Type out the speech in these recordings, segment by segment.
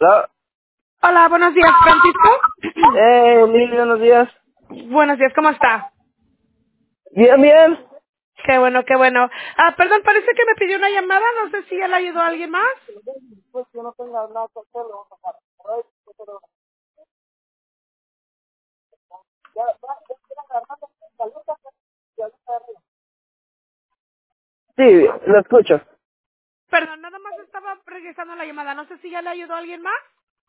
Hola. Hola, buenos días, Francisco. Lili, buenos días. Buenos días, ¿cómo está? Bien, bien. Qué bueno, qué bueno. Perdón, parece que me pidió una llamada, no sé si ya le ayudó a alguien más. Sí, lo escucho. Perdón, nada más estaba regresando la llamada, no sé si ya le ayudó a alguien más.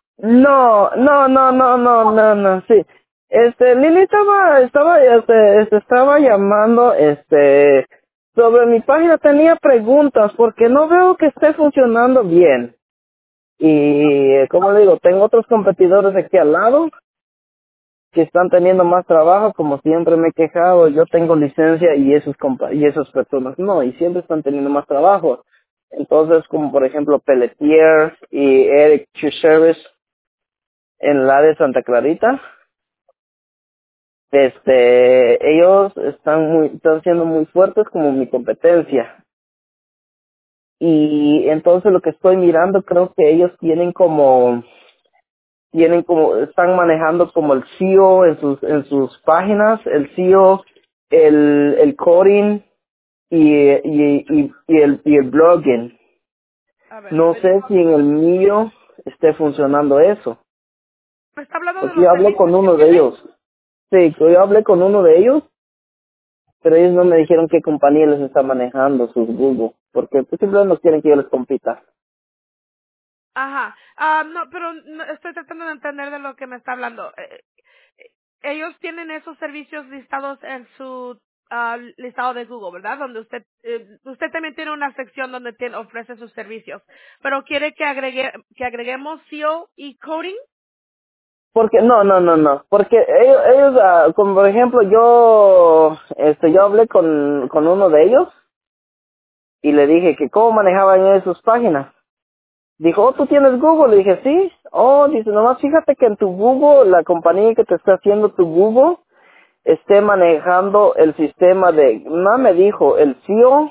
No, sí. Lili estaba llamando, sobre mi página tenía preguntas porque no veo que esté funcionando bien. Y, como le digo, tengo otros competidores aquí al lado que están teniendo más trabajo, como siempre me he quejado, yo tengo licencia y y esas personas no, y siempre están teniendo más trabajo. Entonces, como por ejemplo Pelletier y Eric Service en la de Santa Clarita, ellos están siendo muy fuertes como mi competencia. Y entonces lo que estoy mirando, creo que ellos están manejando como el SEO en sus páginas, el SEO, el coding y el blogging. A ver, No sé si en el mío esté funcionando eso, ¿me está hablando de porque yo los hablé con servicios que uno de tiene? ellos. Sí, que yo hablé con uno de ellos, pero ellos no me dijeron qué compañía les está manejando sus Google, porque pues, simplemente no quieren que yo les compita. Ajá. No, pero estoy tratando de entender de lo que me está hablando. Ellos tienen esos servicios listados en su listado de Google, ¿verdad? Donde usted también tiene una sección donde ofrece sus servicios. Pero quiere que agreguemos SEO y coding. Porque, no, porque ellos como por ejemplo, yo hablé con uno de ellos, y le dije que cómo manejaban ellos sus páginas. Dijo, oh, ¿tú tienes Google? Le dije, sí. Oh, dice, nomás fíjate que en tu Google, la compañía que te está haciendo tu Google, esté manejando el sistema no me dijo, el SEO,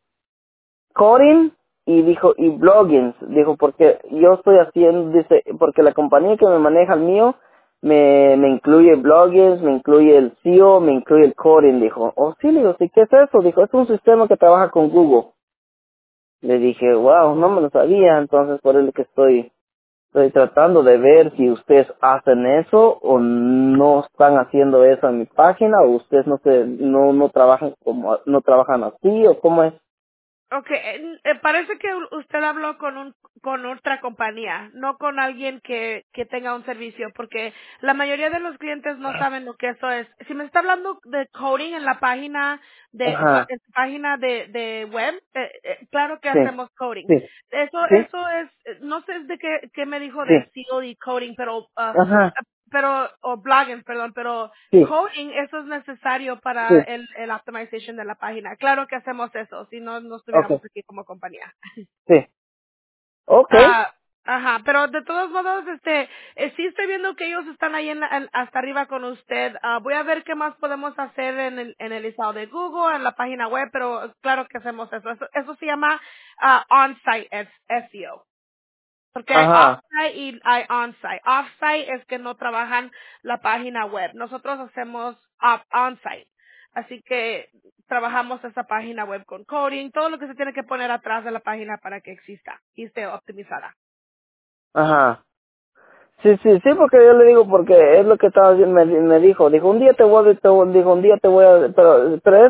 coding, y dijo, y bloggings. Dijo, porque yo estoy haciendo, dice, porque la compañía que me maneja el mío, me incluye bloggings, me incluye el SEO, me incluye el coding. Dijo, oh, sí, le digo, sí, ¿qué es eso? Dijo, es un sistema que trabaja con Google. Le dije, wow, no me lo sabía, entonces por eso que estoy tratando de ver si ustedes hacen eso o no están haciendo eso en mi página, o ustedes no trabajan no trabajan así, o cómo es. Okay, parece que usted habló con otra compañía, no con alguien que tenga un servicio, porque la mayoría de los clientes no saben lo que eso es. Si me está hablando de coding en la página Ajá, en su página de web, claro que sí, hacemos coding. sí, sí, Eso es, no sé de qué me dijo sí, de SEO y coding, ajá, o blogging, perdón, pero sí, coding, eso es necesario sí, para el optimization de la página. Claro que hacemos eso, si no, no okay, estuviéramos aquí como compañía. sí, okay, Ah, ajá, pero de todos modos, sí estoy viendo que ellos están ahí hasta arriba con usted. Voy a ver qué más podemos hacer en el listado de Google, en la página web, pero claro que hacemos eso. Eso se llama on-site SEO. Porque hay ajá, off-site y hay on-site. Off-site es que no trabajan la página web. Nosotros hacemos on-site. Así que trabajamos esa página web con coding, todo lo que se tiene que poner atrás de la página para que exista y esté optimizada. ajá. Sí, sí, sí, porque yo le digo, porque es lo que estaba diciendo, me dijo, un día dijo, un día te voy a, pero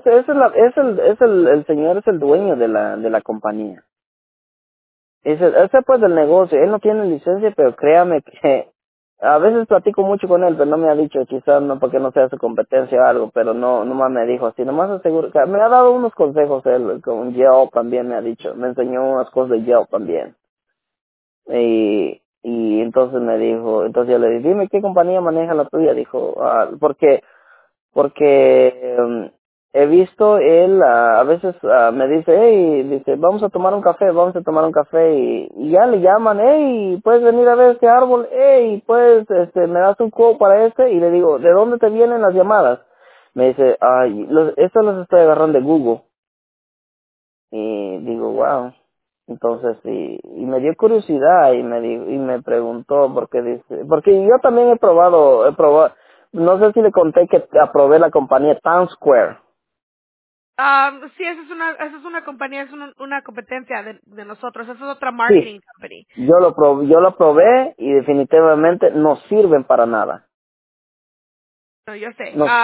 el señor es el dueño de la compañía. Ese pues del negocio, él no tiene licencia, pero créame que a veces platico mucho con él, pero no me ha dicho, quizás no porque no sea su competencia o algo, pero no, nomás me dijo así, nomás aseguro que me ha dado unos consejos él, con Yelp también me ha dicho, me enseñó unas cosas de Yelp también. Y entonces me dijo, entonces yo le dije, dime qué compañía maneja la tuya, dijo, porque he visto él a veces me dice, hey, dice, vamos a tomar un café, y ya le llaman, hey, puedes venir a ver este árbol, hey, pues, me das un quote para este, y le digo, ¿de dónde te vienen las llamadas? Me dice, ay, estos los estoy agarrando de Google, y digo, wow. Entonces, y me dio curiosidad y me preguntó porque yo también he probado, no sé si le conté que aprobé la compañía Town Square. Sí, esa es una compañía, es una competencia de nosotros. Esa es otra Sí, marketing company. yo lo probé y definitivamente no sirven para nada. No, yo sé. No,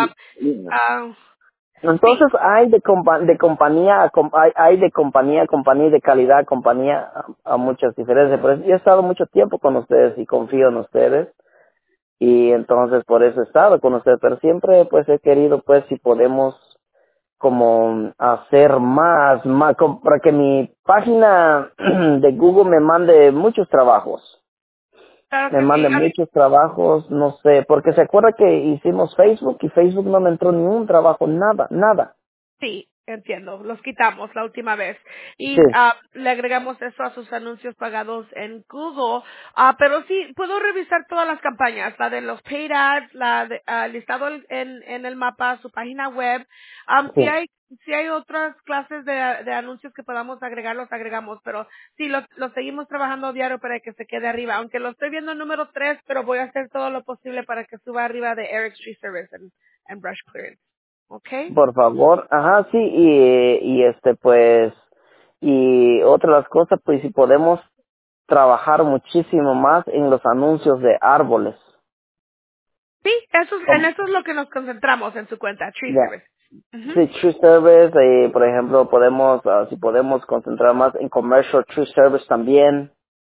Sí, entonces hay de compañía, hay de compañía, compañía de calidad, compañía a muchas diferencias. Pero yo he estado mucho tiempo con ustedes y confío en ustedes. Y entonces por eso he estado con ustedes, pero siempre pues he querido pues si podemos como hacer para que mi página de Google me mande muchos trabajos, claro me que sí. mande muchos trabajos, no sé, porque se acuerda que hicimos Facebook y Facebook no me entró ni un trabajo, nada, nada. Sí, entiendo. Los quitamos la última vez. Sí, Y le agregamos eso a sus anuncios pagados en Google. Pero sí, puedo revisar todas las campañas. La de los paid ads, la de, listado en el mapa, su página web. sí, Si hay otras clases de anuncios que podamos agregar, los agregamos. Pero sí, los seguimos trabajando diario para que se quede arriba. Aunque lo estoy viendo en número 3, pero voy a hacer todo lo posible para que suba arriba de Eric's Tree Service en Brush Clearance. ¿Ok? por favor, ajá, sí, y pues, y otra de las cosas, pues si podemos trabajar muchísimo más en los anuncios de árboles. Sí, en eso es lo que nos concentramos en su cuenta, Tree Ya. Service. Ujú. Sí, True Service, por ejemplo, si podemos concentrar más en Commercial True Service también.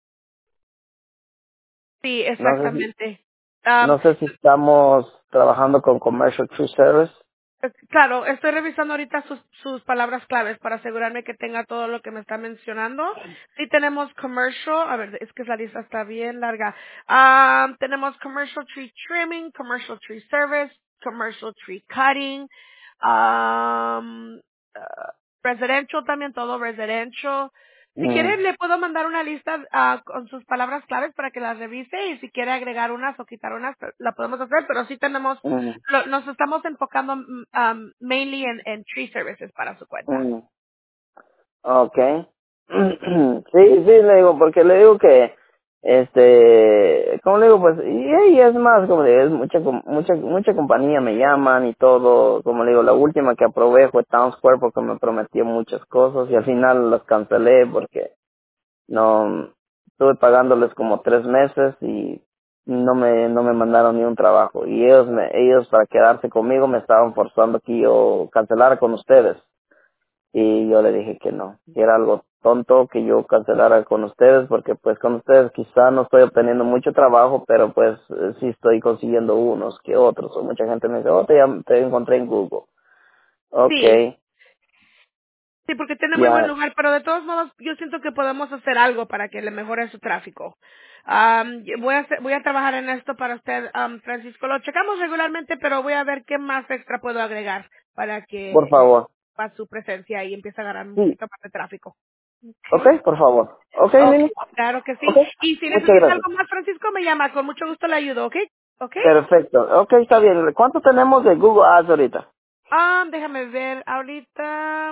Sí, No sé si, exactamente. Am, no sé si estamos trabajando con Commercial True Service. claro, estoy revisando ahorita sus palabras claves para asegurarme que tenga todo lo que me está mencionando. Sí tenemos commercial, a ver, es que la lista está bien larga. Tenemos commercial tree trimming, commercial tree service, commercial tree cutting, um, residential también, todo residential. Si quiere, Mm, le puedo mandar una lista con sus palabras claves para que las revise y si quiere agregar unas o quitar unas, la podemos hacer, pero sí tenemos, mm, nos estamos enfocando mainly en tree services para su cuenta. mm. Okay. Sí, le digo, porque le digo que, como le digo, pues, y es más, como le digo, es mucha compañía me llaman y todo, como le digo, la última que aprobé fue Town Square porque me prometió muchas cosas y al final las cancelé porque no, estuve pagándoles como 3 meses y no me mandaron ni un trabajo y ellos para quedarse conmigo me estaban forzando que yo cancelara con ustedes y yo le dije que no, que era algo tonto que yo cancelara con ustedes porque pues con ustedes quizá no estoy obteniendo mucho trabajo, pero pues sí estoy consiguiendo unos que otros, o mucha gente me dice, oh, te encontré en Google. Sí, Okay, sí, porque tiene muy buen ya, lugar, pero de todos modos yo siento que podemos hacer algo para que le mejore su tráfico. Voy a trabajar en esto para usted, Francisco. Lo checamos regularmente, pero voy a ver qué más extra puedo agregar para por que favor. para su presencia y empiece a ganar un Sí, poquito más de tráfico. Okay. okay, por favor. Okay, Okay, Lili. claro que sí. Okay, Y si muchas necesita gracias. algo más, Francisco, me llama. Con mucho gusto le ayudo, ¿ok? ¿Ok? Perfecto. Okay, está bien. ¿Cuánto tenemos de Google Ads ahorita? Déjame ver. Ahorita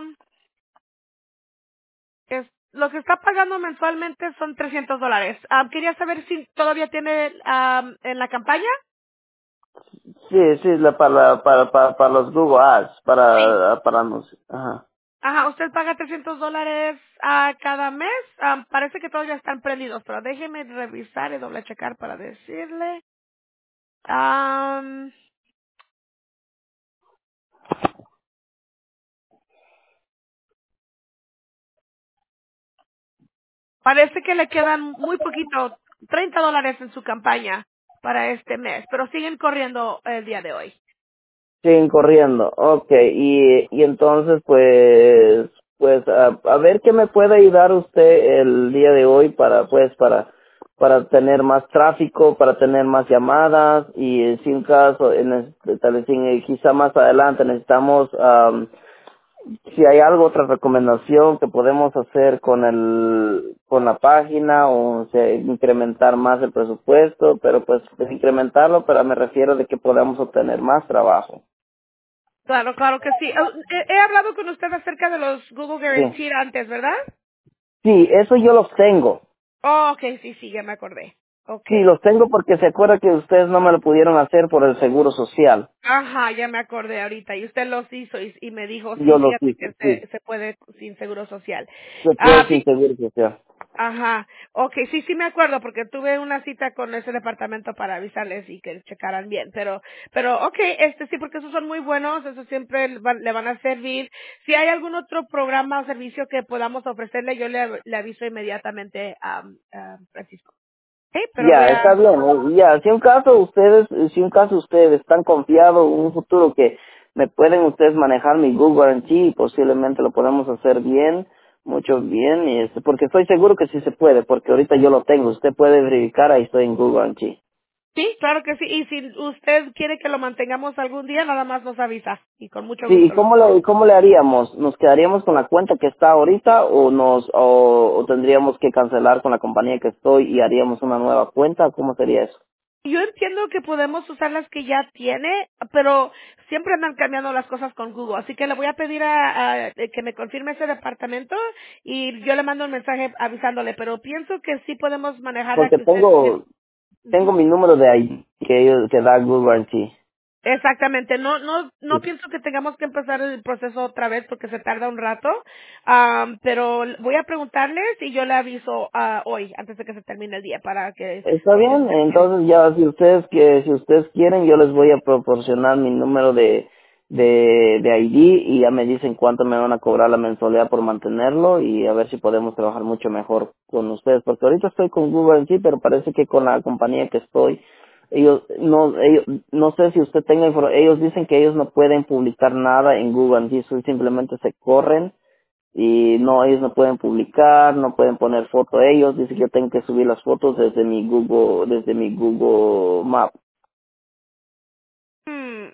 lo que está pagando mensualmente son $300. Quería saber si todavía tiene en la campaña. Sí, sí, para los Google Ads, Sí. para anuncios. Ajá. Ajá, usted paga $300 cada mes. Parece que todos ya están prendidos, pero déjeme revisar y doble checar para decirle. Am, Parece que le quedan muy poquito, $30 en su campaña para este mes, pero siguen corriendo el día de hoy. Siguen corriendo, okay, y entonces pues a ver qué me puede ayudar usted el día de hoy para tener más tráfico, para tener más llamadas y si un caso, tal vez quizá más adelante necesitamos, si hay algo, otra recomendación que podemos hacer con la página o sea, incrementar más el presupuesto, pero pues incrementarlo, pero me refiero de que podamos obtener más trabajo. Claro, claro que sí. He hablado con usted acerca de los Google Sí, Guaranteed antes, ¿verdad? Sí, eso yo los tengo. Oh, okay, sí, sí, ya me acordé. Sí, Okay. los tengo porque se acuerda que ustedes no me lo pudieron hacer por el seguro social. Ajá, ya me acordé ahorita. Y usted los hizo y me dijo, sí, Yo los fíjate que hice, sí. se puede sin seguro social. Se puede Ah, sin seguro social. ajá, okay, sí, sí me acuerdo porque tuve una cita con ese departamento para avisarles y que checaran bien, pero okay, sí, porque esos son muy buenos, esos siempre le van a servir. Si hay algún otro programa o servicio que podamos ofrecerle, yo le aviso inmediatamente a Francisco. Sí, pero voy Ya, está a, bien. Ya, si un caso ustedes están confiados en un futuro que me pueden ustedes manejar mi Google Guarantee y posiblemente lo podemos hacer bien, mucho bien, y porque estoy seguro que sí se puede, porque ahorita yo lo tengo. Usted puede verificar, ahí estoy en Google Guarantee. sí, claro que sí, y si usted quiere que lo mantengamos algún día, nada más nos avisa y con mucho Sí, ¿y gusto lo hacemos. cómo le haríamos? ¿Nos quedaríamos con la cuenta que está ahorita o tendríamos que cancelar con la compañía que estoy y haríamos una nueva cuenta? ¿Cómo sería eso? Yo entiendo que podemos usar las que ya tiene, pero siempre andan cambiando las cosas con Google, así que le voy a pedir a que me confirme ese departamento y yo le mando un mensaje avisándole, pero pienso que sí podemos manejar la Porque que usted tiene. tengo Ujú. mi número de ID que da Google Guarantee. Exactamente, no Sí. pienso que tengamos que empezar el proceso otra vez porque se tarda un rato, pero voy a preguntarles y yo le aviso hoy, antes de que se termine el día, para que Está por si bien, usted quiere. entonces ya si ustedes quieren, yo les voy a proporcionar mi número de ID y ya me dicen cuánto me van a cobrar la mensualidad por mantenerlo y a ver si podemos trabajar mucho mejor con ustedes, porque ahorita estoy con Google en sí, pero parece que con la compañía que estoy, ellos, no sé si usted tenga información, ellos dicen que ellos no pueden publicar nada en Google en sí, simplemente se corren y no, ellos no pueden publicar, no pueden poner foto ellos, dice que yo tengo que subir las fotos desde mi Google Map. Hmm,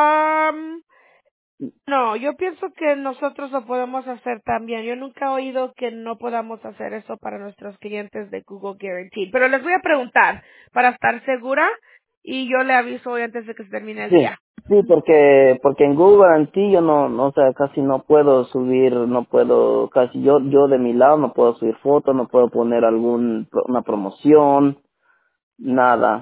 no, yo pienso que nosotros lo podemos hacer también. Yo nunca he oído que no podamos hacer eso para nuestros clientes de Google Guarantee. Pero les voy a preguntar para estar segura y yo le aviso hoy antes de que se termine el Sí, día. sí, porque en Google Guarantee yo no, o sea, casi no puedo subir, no puedo, casi yo de mi lado no puedo subir fotos, no puedo poner una promoción, nada.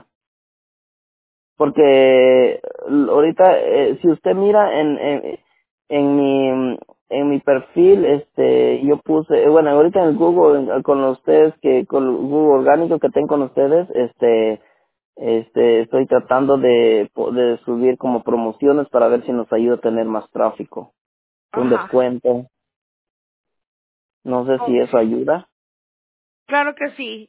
Porque ahorita si usted mira en mi en mi perfil yo puse bueno ahorita en el Google con ustedes que con el Google orgánico que tengo con ustedes estoy tratando de subir como promociones para ver si nos ayuda a tener más tráfico, un Ajá. descuento, no sé si eso Okay. ayuda. Claro que sí.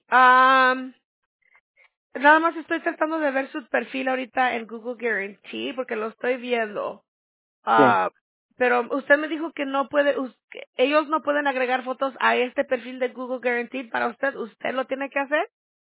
Nada más estoy tratando de ver su perfil ahorita en Google Guarantee porque lo estoy viendo. Sí. Ah, pero usted me dijo que no puede, que ellos no pueden agregar fotos a este perfil de Google Guarantee para usted. ¿Usted lo tiene que hacer?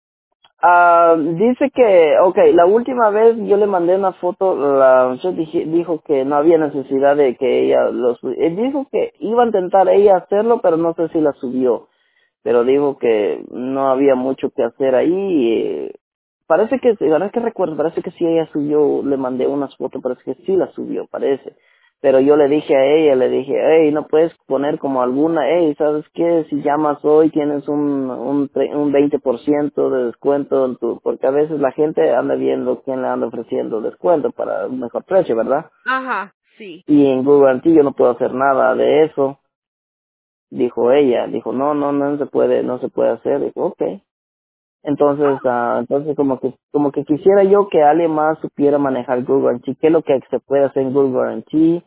Dice que, okay, la última vez yo le mandé una foto, la muchacha dijo que no había necesidad de que ella dijo que iba a intentar ella hacerlo, pero no sé si la subió, pero dijo que no había mucho que hacer ahí, parece que, ahora que recuerdo, parece que sí ella subió, le mandé unas fotos, parece que sí la subió, parece. Pero yo le dije a ella, le dije, hey, no puedes poner como alguna, hey, ¿sabes qué? Si llamas hoy tienes un 20% de descuento en porque a veces la gente anda viendo quién le anda ofreciendo descuento para un mejor precio, ¿verdad? Ajá, sí. Y en Google Anti yo no puedo hacer nada de eso, dijo ella, dijo, no se puede hacer, dijo, okay. Entonces, como que quisiera yo que alguien más supiera manejar Google Guarantee, qué es lo que se puede hacer en Google Guarantee.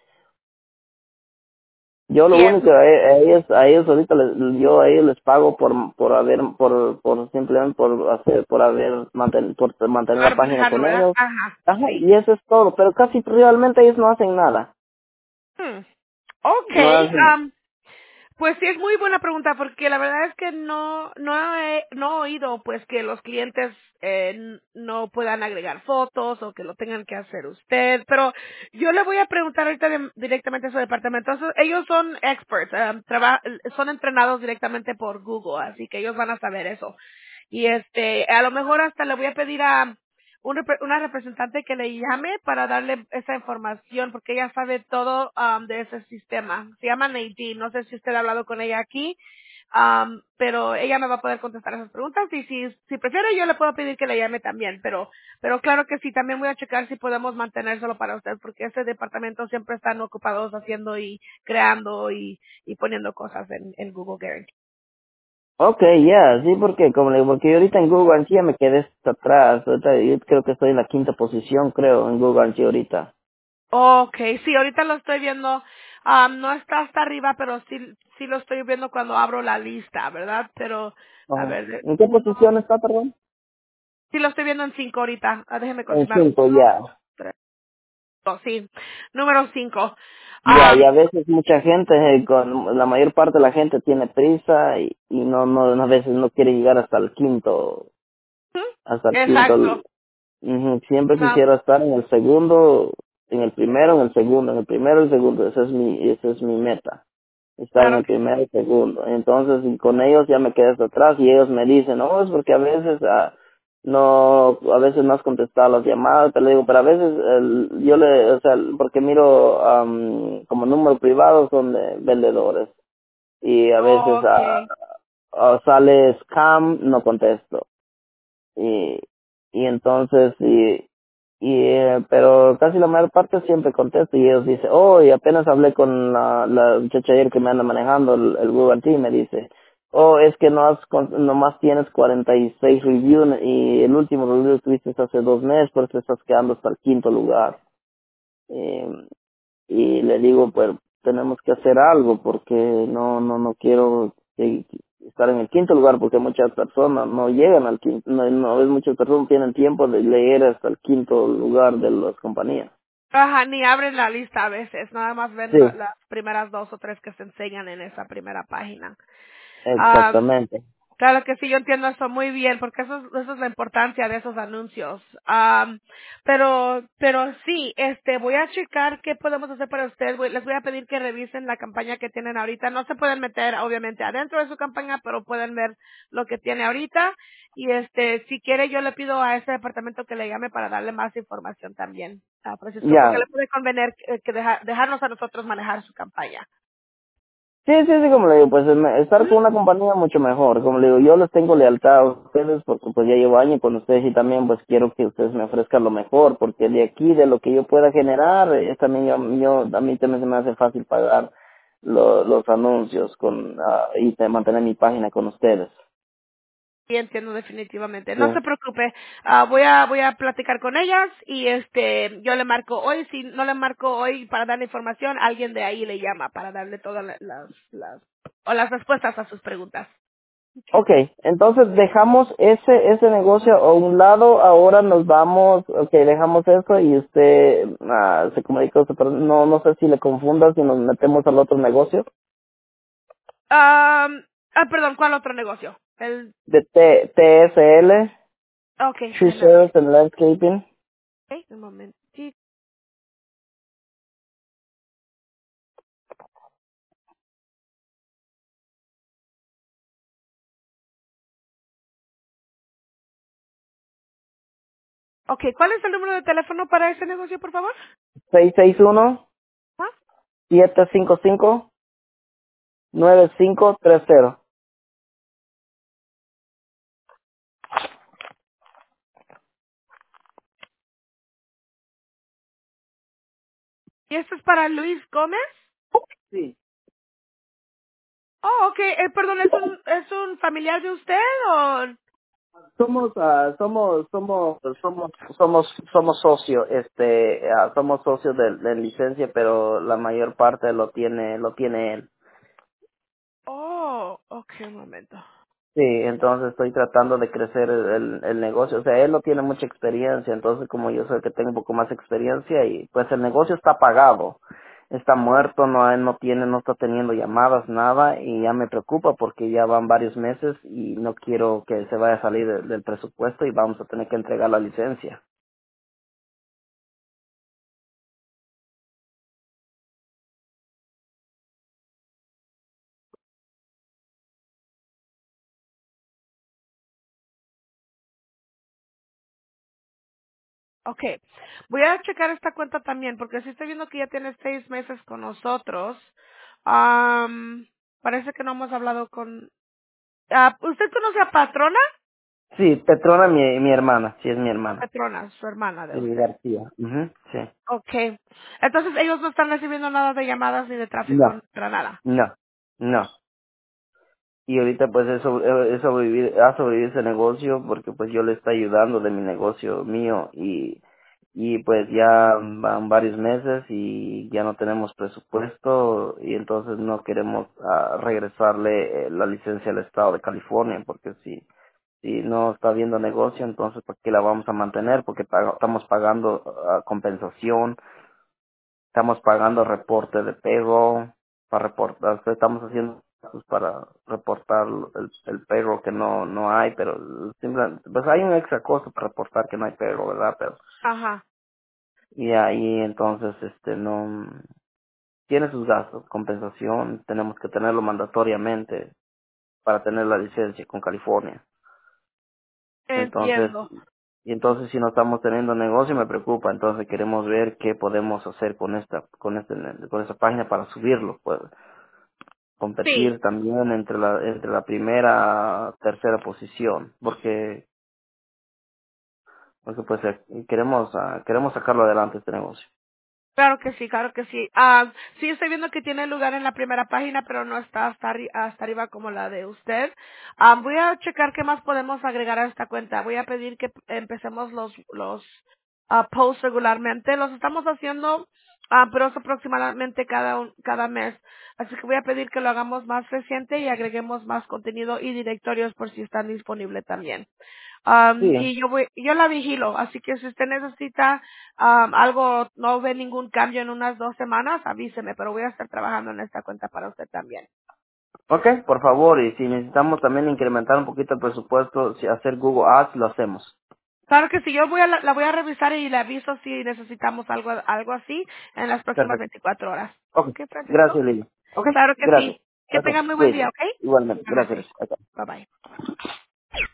Yo lo Yes. único a ellos ahorita yo a ellos les pago por simplemente por mantener la Para página manejarlo, con ¿verdad? ellos. Ajá, Ajá, sí. y eso es todo, pero casi realmente ellos no hacen nada. Hmm. No Okay. hacen. Pues sí, es muy buena pregunta porque la verdad es que no he oído pues que los clientes no puedan agregar fotos o que lo tengan que hacer usted, pero yo le voy a preguntar ahorita directamente a su departamento. Entonces, ellos son experts, son entrenados directamente por Google, así que ellos van a saber eso. Y a lo mejor hasta le voy a pedir a una representante que le llame para darle esa información porque ella sabe todo de ese sistema. Se llama Nadine, no sé si usted ha hablado con ella aquí, Pero ella me va a poder contestar esas preguntas y si prefiere yo le puedo pedir que le llame también, pero claro que sí, también voy a checar si podemos mantenérselo para usted porque ese departamento siempre están ocupados haciendo y creando y poniendo cosas en Google Guarantee. Okay, ya, sí, porque como le digo, porque yo ahorita en Google Guarantee ya me quedé hasta atrás. Ahorita yo creo que estoy en la quinta posición, creo, en Google Guarantee ahorita. Okay, sí, ahorita lo estoy viendo, no está hasta arriba, pero sí lo estoy viendo cuando abro la lista, ¿verdad? Pero, a Ajá. ver, ¿En qué uno, posición está, perdón? sí lo estoy viendo en 5 ahorita, déjeme En confirmar, 5, uno, ya. dos, tres, dos, sí, número 5. Ya, y a veces mucha gente, con la mayor parte de la gente tiene prisa y a veces no quiere llegar hasta el quinto. Exacto, Siempre no, quisiera estar en el segundo, en el primero, en el segundo, en el primero, el segundo. Esa es mi meta. Estar en claro el que primero y segundo. Entonces, y con ellos ya me quedé hasta atrás y ellos me dicen, no, es porque a veces a veces no has contestado las llamadas, te lo digo, pero a veces o sea, porque miro como número privado son de vendedores y a veces okay. sale scam, no contesto y entonces pero casi la mayor parte siempre contesto y ellos dicen, oh, y apenas hablé con la muchacha ayer que me anda manejando el Google Team, me dice, oh, es que nomás tienes 46 reviews y el último review tuviste hace 2 meses, por eso estás quedando hasta el quinto lugar. Eh, y le digo, pues tenemos que hacer algo porque no quiero estar en el quinto lugar porque muchas personas no llegan al quinto, no ves muchas personas tienen tiempo de leer hasta el quinto lugar de las compañías. Ajá, ni abren la lista a veces, nada más ven Sí, las primeras 2 o 3 que se enseñan en esa primera página. exactamente. Claro que sí, yo entiendo eso muy bien, porque eso es la importancia de esos anuncios. Pero sí, voy a checar qué podemos hacer para usted. Les voy a pedir que revisen la campaña que tienen ahorita. No se pueden meter, obviamente, adentro de su campaña, pero pueden ver lo que tiene ahorita. Y si quiere, yo le pido a ese departamento que le llame para darle más información también, Francisco, porque Ya, le puede convenir que dejarnos a nosotros manejar su campaña. sí, como le digo, pues estar con una compañía mucho mejor. Como le digo, yo les tengo lealtad a ustedes porque pues ya llevo años con ustedes y también pues quiero que ustedes me ofrezcan lo mejor porque de aquí, de lo que yo pueda generar, también a mí también se me hace fácil pagar los anuncios y mantener mi página con ustedes. Sí, entiendo definitivamente. Sí. No se preocupe. Voy a platicar con ellas y yo le marco hoy. Si no le marco hoy para darle información, alguien de ahí le llama para darle todas las respuestas a sus preguntas. Okay, entonces dejamos ese negocio a un lado, ahora nos vamos, okay, dejamos eso y usted se comunica, pero no sé si le confunda si nos metemos al otro negocio Perdón, ¿cuál otro negocio? de TSL, Okay, Tree déjeme ver. Service and Landscaping. Okay, un momentito. Okay, ¿cuál es el número de teléfono para ese negocio, por favor? 661-755-9530. ¿Y esto es para Luis Gómez? Sí. Oh, okay. Perdón, ¿es un familiar de usted o? Somos socios, somos socios de licencia, pero la mayor parte lo tiene él. Oh, okay, un momento. Sí, entonces estoy tratando de crecer el negocio. O sea, él no tiene mucha experiencia, entonces como yo soy el que tengo un poco más experiencia y pues el negocio está pagado, está muerto, él no está teniendo llamadas, nada y ya me preocupa porque ya van varios meses y no quiero que se vaya a salir del presupuesto y vamos a tener que entregar la licencia. Okay. Voy a checar esta cuenta también, porque si estoy viendo que ya tienes 6 meses con nosotros. Parece que no hemos hablado con ¿Usted conoce a Patrona? Sí, Petrona, mi hermana, sí es mi hermana. Patrona, su hermana de Sí, usted. García. Ujú, sí. Okay. Entonces ellos no están recibiendo nada de llamadas ni de tráfico No, para nada. no, no. Y ahorita pues ha sobrevivido ese negocio porque pues yo le estoy ayudando de mi negocio mío y pues ya van varios meses y ya no tenemos presupuesto y entonces no queremos regresarle la licencia al estado de California porque si no está habiendo negocio entonces ¿por qué la vamos a mantener? Porque estamos pagando compensación, estamos pagando reporte de payroll para reportar, estamos haciendo pues, para reportar el payroll que no hay, pero pues hay un extra costo para reportar que no hay payroll, ¿verdad? Pero Ajá. y ahí entonces no tiene sus gastos, compensación, tenemos que tenerlo mandatoriamente para tener la licencia con California. Entonces, Entiendo. y entonces si no estamos teniendo negocio me preocupa, entonces queremos ver qué podemos hacer con esta página para subirlo, pues Sí. competir también entre la primera tercera posición, porque pues queremos sacarlo adelante este negocio. Claro que sí, claro que sí. Sí, estoy viendo que tiene lugar en la primera página, pero no está hasta arriba como la de usted. Voy a checar qué más podemos agregar a esta cuenta. Voy a pedir que empecemos los posts regularmente. Los estamos haciendo, pero es aproximadamente cada mes. Así que voy a pedir que lo hagamos más reciente y agreguemos más contenido y directorios por si están disponibles también. Sí, Y yo la vigilo, así que si usted necesita algo, no ve ningún cambio en unas 2 semanas, avíseme, pero voy a estar trabajando en esta cuenta para usted también. ok, por favor, y si necesitamos también incrementar un poquito el presupuesto, si hacer Google Ads, lo hacemos. Claro que sí, yo la voy a revisar y le aviso si necesitamos algo así en las próximas Perfecto. 24 horas. Ok, ¿Ok, Francisco? gracias, Lili. Ok, Claro que gracias. sí. Que Ok, tenga muy buen día, cuídate. ¿ok? Igualmente, Muchas gracias. gracias. Ok. Bye bye.